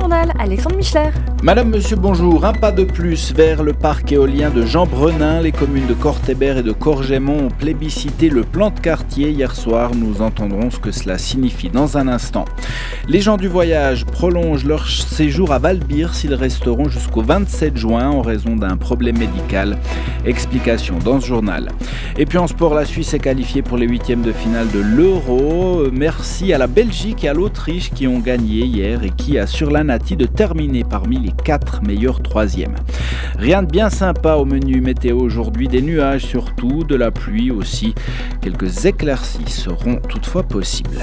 journal, Alexandre Michler. Madame, monsieur, bonjour. Un pas de plus vers le parc éolien de Jean-Brenin. Les communes de Cortébert et de Corgémont ont plébiscité le plan de quartier hier soir. Nous entendrons ce que cela signifie dans un instant. Les gens du voyage prolongent leur séjour à Valbir s'ils resteront jusqu'au 27 juin en raison d'un problème médical. Explication dans ce journal. Et puis en sport, la Suisse est qualifiée pour les huitièmes de finale de l'Euro. Merci à la Belgique et à l'Autriche qui ont gagné hier et qui assurent la Nati de terminer parmi les 4 meilleurs troisièmes. Rien de bien sympa au menu météo aujourd'hui, des nuages surtout, de la pluie aussi. Quelques éclaircies seront toutefois possibles.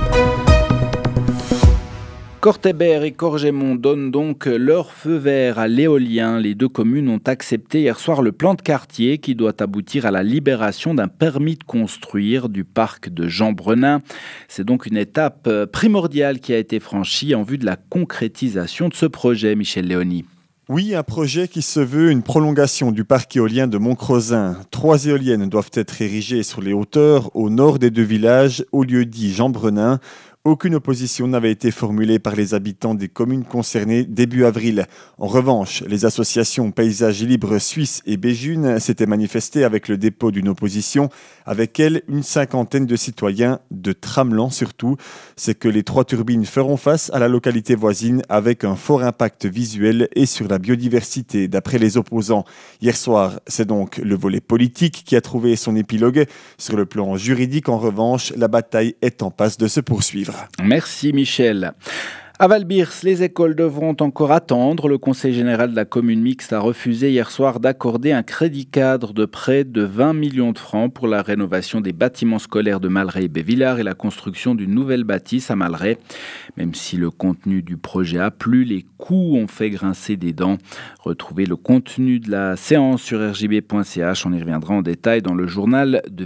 Cortébert et Corgémont donnent donc leur feu vert à l'éolien. Les deux communes ont accepté hier soir le plan de quartier qui doit aboutir à la libération d'un permis de construire du parc de Jean-Brenin. C'est donc une étape primordiale qui a été franchie en vue de la concrétisation de ce projet, Michel Léony. Oui, un projet qui se veut une prolongation du parc éolien de Montcrozin. 3 éoliennes doivent être érigées sur les hauteurs au nord des deux villages, au lieu dit Jean-Brenin. Aucune opposition n'avait été formulée par les habitants des communes concernées début avril. En revanche, les associations Paysages Libres Suisse et Béjune s'étaient manifestées avec le dépôt d'une opposition. Avec elles, une cinquantaine de citoyens, de Tramelan surtout. C'est que les 3 turbines feront face à la localité voisine avec un fort impact visuel et sur la biodiversité, d'après les opposants. Hier soir, c'est donc le volet politique qui a trouvé son épilogue. Sur le plan juridique, en revanche, la bataille est en passe de se poursuivre. Merci Michel. À Valbirs, les écoles devront encore attendre. Le Conseil général de la commune mixte a refusé hier soir d'accorder un crédit cadre de près de 20 millions de francs pour la rénovation des bâtiments scolaires de Malray et Bévillard et la construction d'une nouvelle bâtisse à Malray. Même si le contenu du projet a plu, les coûts ont fait grincer des dents. Retrouvez le contenu de la séance sur rjb.ch. On y reviendra en détail dans le journal de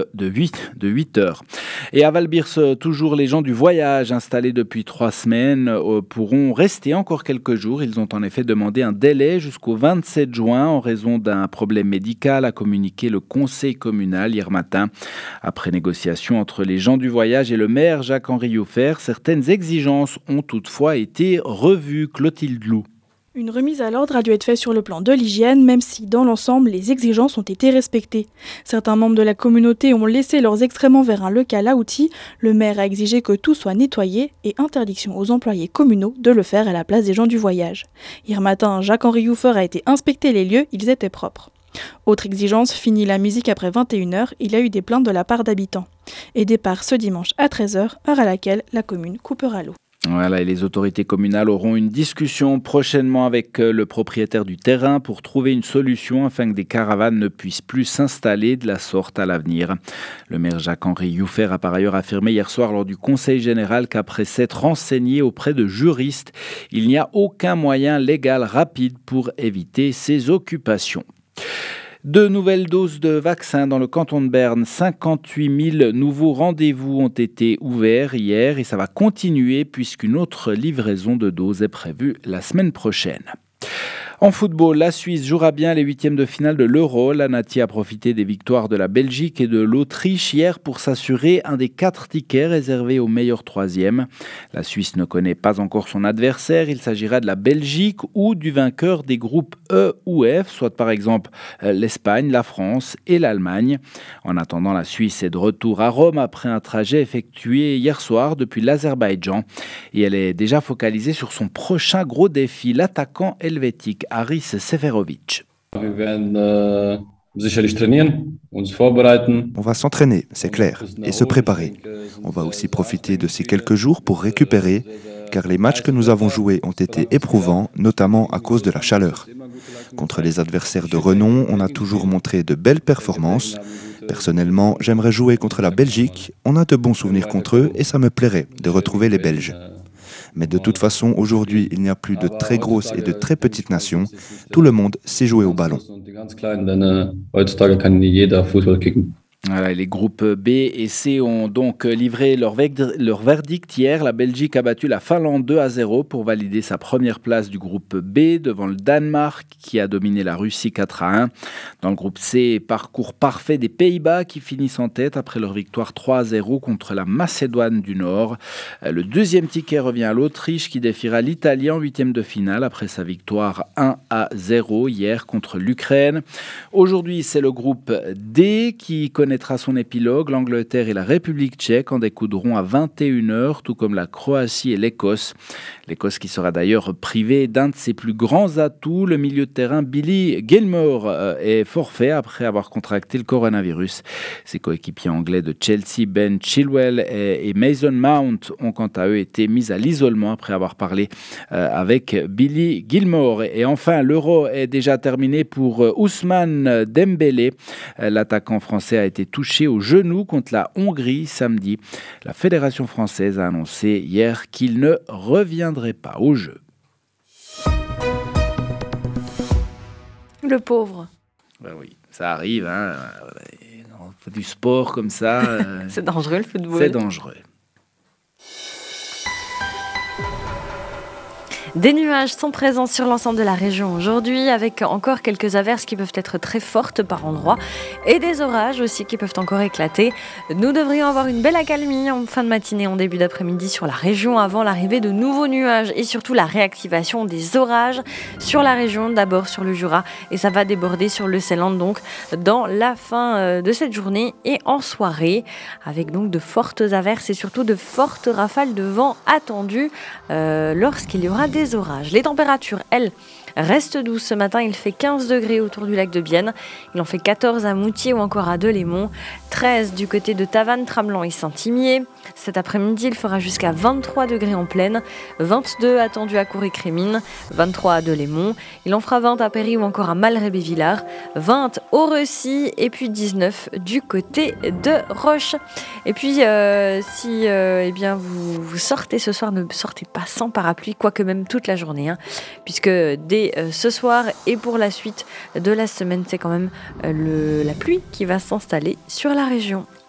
8 heures. Et à Valbirs, toujours les gens du voyage installés depuis 3 semaines pourront rester encore quelques jours. Ils ont en effet demandé un délai jusqu'au 27 juin en raison d'un problème médical, a communiqué le conseil communal hier matin. Après négociation entre les gens du voyage et le maire Jacques-Henri Youffer, certaines exigences ont toutefois été revues. Clotilde Lou. Une remise à l'ordre a dû être faite sur le plan de l'hygiène, même si, dans l'ensemble, les exigences ont été respectées. Certains membres de la communauté ont laissé leurs excréments vers un local à outils. Le maire a exigé que tout soit nettoyé et interdiction aux employés communaux de le faire à la place des gens du voyage. Hier matin, Jacques-Henri Youffer a été inspecter les lieux, ils étaient propres. Autre exigence, fini la musique après 21h, il y a eu des plaintes de la part d'habitants. Et départ ce dimanche à 13h, heure à laquelle la commune coupera l'eau. Voilà, et les autorités communales auront une discussion prochainement avec le propriétaire du terrain pour trouver une solution afin que des caravanes ne puissent plus s'installer de la sorte à l'avenir. Le maire Jacques-Henri Youffer a par ailleurs affirmé hier soir lors du Conseil général qu'après s'être renseigné auprès de juristes, il n'y a aucun moyen légal rapide pour éviter ces occupations. 2 nouvelles doses de vaccins dans le canton de Berne. 58 000 nouveaux rendez-vous ont été ouverts hier et ça va continuer puisqu'une autre livraison de doses est prévue la semaine prochaine. En football, la Suisse jouera bien les huitièmes de finale de l'Euro. La Nati a profité des victoires de la Belgique et de l'Autriche hier pour s'assurer un des 4 tickets réservés aux meilleurs troisièmes. La Suisse ne connaît pas encore son adversaire. Il s'agira de la Belgique ou du vainqueur des groupes E ou F, soit par exemple l'Espagne, la France et l'Allemagne. En attendant, la Suisse est de retour à Rome après un trajet effectué hier soir depuis l'Azerbaïdjan. Et elle est déjà focalisée sur son prochain gros défi, l'attaquant helvétique Aris Seferovic. On va s'entraîner, c'est clair, et se préparer. On va aussi profiter de ces quelques jours pour récupérer, car les matchs que nous avons joués ont été éprouvants, notamment à cause de la chaleur. Contre les adversaires de renom, on a toujours montré de belles performances. Personnellement, j'aimerais jouer contre la Belgique. On a de bons souvenirs contre eux et ça me plairait de retrouver les Belges. Mais de toute façon, aujourd'hui, il n'y a plus de très grosses et de très petites nations. Tout le monde sait jouer au ballon. Voilà, les groupes B et C ont donc livré leur verdict hier. La Belgique a battu la Finlande 2-0 pour valider sa première place du groupe B devant le Danemark qui a dominé la Russie 4-1. Dans le groupe C, parcours parfait des Pays-Bas qui finissent en tête après leur victoire 3-0 contre la Macédoine du Nord. Le deuxième ticket revient à l'Autriche qui défiera l'Italie en huitième de finale après sa victoire 1-0 hier contre l'Ukraine. Aujourd'hui, c'est le groupe D qui connaîtra son épilogue. L'Angleterre et la République tchèque en découdront à 21h, tout comme la Croatie et l'Écosse. L'Écosse qui sera d'ailleurs privée d'un de ses plus grands atouts, le milieu de terrain Billy Gilmour est forfait après avoir contracté le coronavirus. Ses coéquipiers anglais de Chelsea, Ben Chilwell et Mason Mount ont quant à eux été mis à l'isolement après avoir parlé avec Billy Gilmour. Et enfin, l'Euro est déjà terminé pour Ousmane Dembélé. L'attaquant français a été touché au genou contre la Hongrie samedi. La Fédération française a annoncé hier qu'il ne reviendrait pas au jeu. Le pauvre. Ben oui, ça arrive. On fait du sport comme ça. C'est dangereux le football. C'est dangereux. Des nuages sont présents sur l'ensemble de la région aujourd'hui, avec encore quelques averses qui peuvent être très fortes par endroits et des orages aussi qui peuvent encore éclater. Nous devrions avoir une belle accalmie en fin de matinée, en début d'après-midi sur la région avant l'arrivée de nouveaux nuages et surtout la réactivation des orages sur la région, d'abord sur le Jura et ça va déborder sur le Seeland donc dans la fin de cette journée et en soirée avec donc de fortes averses et surtout de fortes rafales de vent attendues lorsqu'il y aura des orages. Les températures, elles, restent douces ce matin. Il fait 15 degrés autour du lac de Bienne. Il en fait 14 à Moutier ou encore à Delémont. 13 du côté de Tavannes, Tramelan et Saint-Imier. Cet après-midi, il fera jusqu'à 23 degrés en plaine. 22 attendus à Cour-et-Crémine. 23 à Delémont. Il en fera 20 à Péry ou encore à Malraux-et-Villars. 20 au Recy et puis 19 du côté de Roche. Et puis, si vous sortez ce soir, ne sortez pas sans parapluie, quoique même toute la journée, puisque dès ce soir et pour la suite de la semaine, c'est quand même la pluie qui va s'installer sur la région.